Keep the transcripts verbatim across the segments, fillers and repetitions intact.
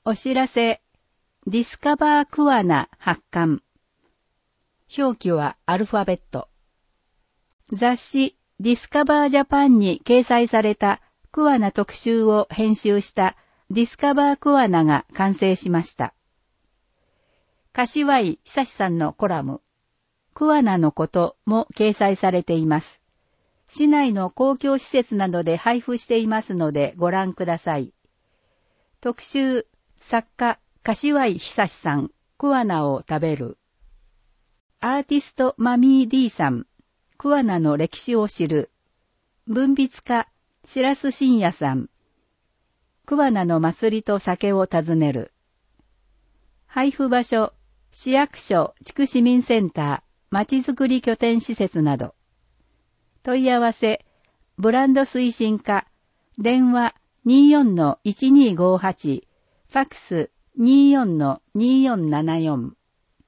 お知らせ、ディスカバークワナ発刊。表記はアルファベット。雑誌ディスカバージャパンに掲載されたクワナ特集を編集したディスカバークワナが完成しました。柏井久さんのコラム、クワナのことも掲載されています。市内の公共施設などで配布していますのでご覧ください。特集、作家、柏井久さん、クワナを食べる。アーティストマミー D さん、クワナの歴史を知る。文筆家、白洲信也さん。クワナの祭りと酒を訪ねる。配布場所、市役所地区市民センター、まちづくり拠点施設など。問い合わせ、ブランド推進課、電話 にじゅうよんのいちにーごーはち、ファックス にじゅうよんのにーよんななよん。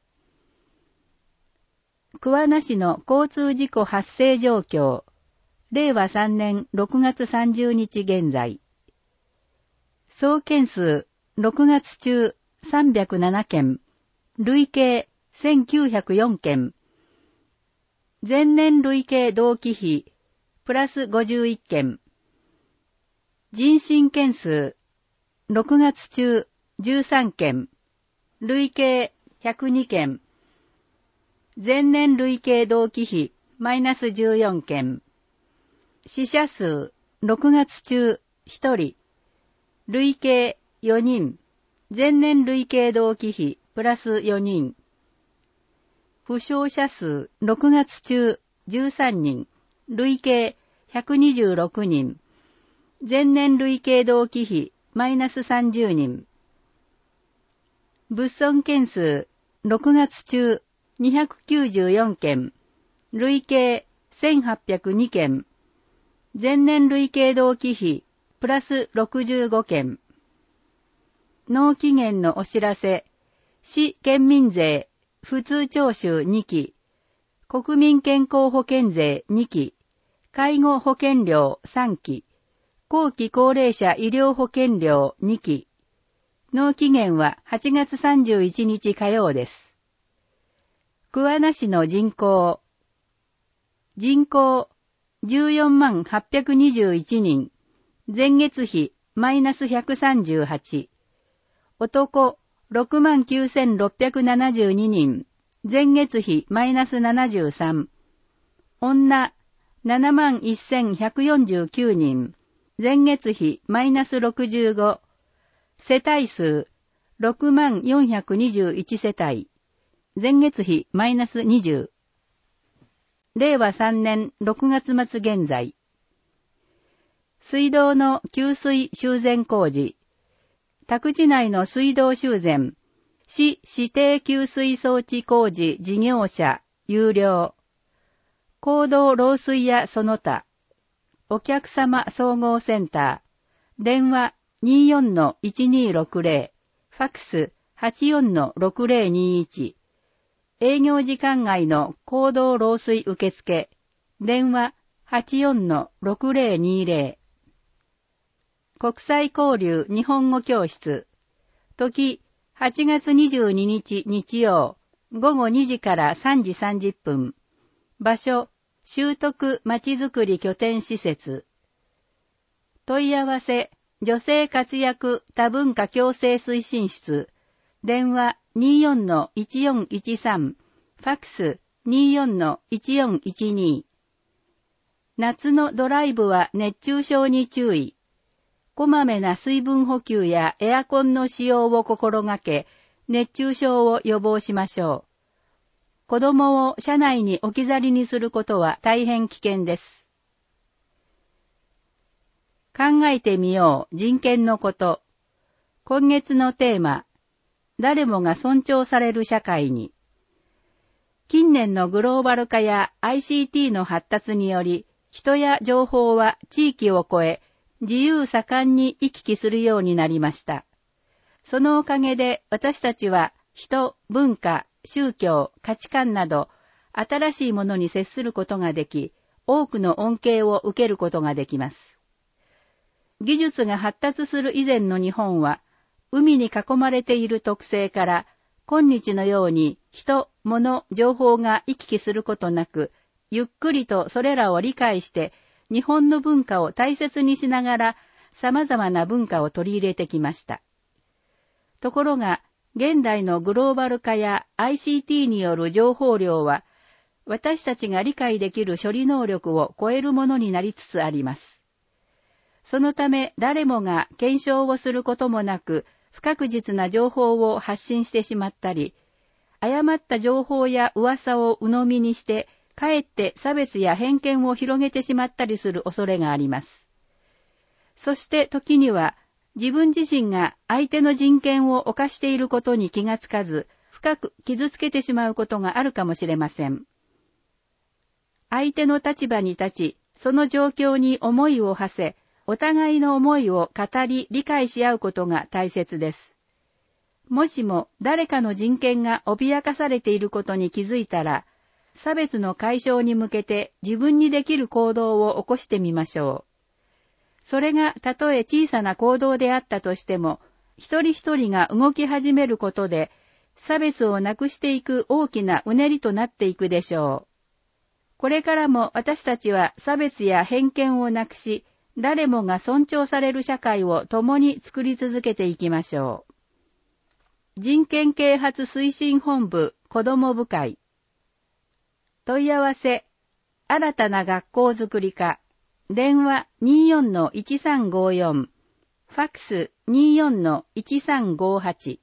桑名市の交通事故発生状況、れいわさんねんろくがつさんじゅうにち現在。総件数ろくがつ中さんびゃくななけん、累計せんきゅうひゃくよんけん。前年累計同期比プラスごじゅういっけん。人身件数ろくがつ中じゅうさんけん、累計ひゃくにけん。前年累計同期比マイナスじゅうよんけん。死者数ろくがつ中ひとり、累計よにん。前年累計同期比プラスよにん。負傷者数ろくがつ中じゅうさんにん、累計ひゃくにじゅうろくにん。前年累計同期比マイナスさんじゅうにん。物損件数ろくがつ中にひゃくきゅうじゅうよんけん、累計せんはっぴゃくにけん。前年累計同期比プラスろくじゅうごけん。納期限のお知らせ、市県民税普通徴収にき、国民健康保険税にき、介護保険料さんき、後期高齢者医療保険料にき。納期限ははちがつさんじゅういちにち火曜です。桑名市の人口。人口じゅうよんまんはっぴゃくにじゅういちにん。前月比マイナスひゃくさんじゅうはち。男ろくまんきゅうせんろっぴゃくななじゅうににん。前月比マイナスななじゅうさん。女ななまんせんひゃくよんじゅうきゅうにん。前月比マイナスろくじゅうご。世帯数ろくまんよんひゃくにじゅういちせたい。前月比マイナスにじゅう。れいわさんねんろくがつ末現在。水道の給水修繕工事。宅地内の水道修繕。市指定給水装置工事事業者有料。公道漏水やその他。お客様総合センター。電話 にじゅうよんのいちにーろくぜろ。ファックス はちじゅうよんのろくぜろにいち。営業時間外の公道漏水受付。電話 はちじゅうよんのろくぜろにぜろ。国際交流日本語教室。時はちがつにじゅうににち日曜、ごごにじからさんじさんじゅっぷん。場所、修徳まちづくり拠点施設。問い合わせ、女性活躍多文化共生推進室。電話 にじゅうよんのいちよんいちさん。ファックス にじゅうよんのいちよんいちに。夏のドライブは熱中症に注意。こまめな水分補給やエアコンの使用を心がけ、熱中症を予防しましょう。子供を車内に置き去りにすることは大変危険です。考えてみよう人権のこと。今月のテーマ、誰もが尊重される社会に。近年のグローバル化や アイシーティー の発達により、人や情報は地域を超え、自由盛んに行き来するようになりました。そのおかげで私たちは人、文化、宗教、価値観など新しいものに接することができ、多くの恩恵を受けることができます。技術が発達する以前の日本は、 海に囲まれている特性から、今日のように人、物、情報が行き来することなく、ゆっくりとそれらを理解して、日本の文化を大切にしながら、様々な文化を取り入れてきました。ところが、現代のグローバル化や アイシーティー による情報量は、私たちが理解できる処理能力を超えるものになりつつあります。そのため誰もが検証をすることもなく、不確実な情報を発信してしまったり、誤った情報や噂を鵜呑みにして、かえって差別や偏見を広げてしまったりする恐れがあります。そして時には、自分自身が相手の人権を侵していることに気がつかず、深く傷つけてしまうことがあるかもしれません。相手の立場に立ち、その状況に思いを馳せ、お互いの思いを語り理解し合うことが大切です。もしも誰かの人権が脅かされていることに気づいたら、差別の解消に向けて自分にできる行動を起こしてみましょう。それがたとえ小さな行動であったとしても、一人一人が動き始めることで、差別をなくしていく大きなうねりとなっていくでしょう。これからも私たちは差別や偏見をなくし、誰もが尊重される社会を共に作り続けていきましょう。人権啓発推進本部子ども部会。問い合わせ、新たな学校づくり課、電話 にじゅうよんのいちさんごよん、ファックス にじゅうよんのいちさんごはち。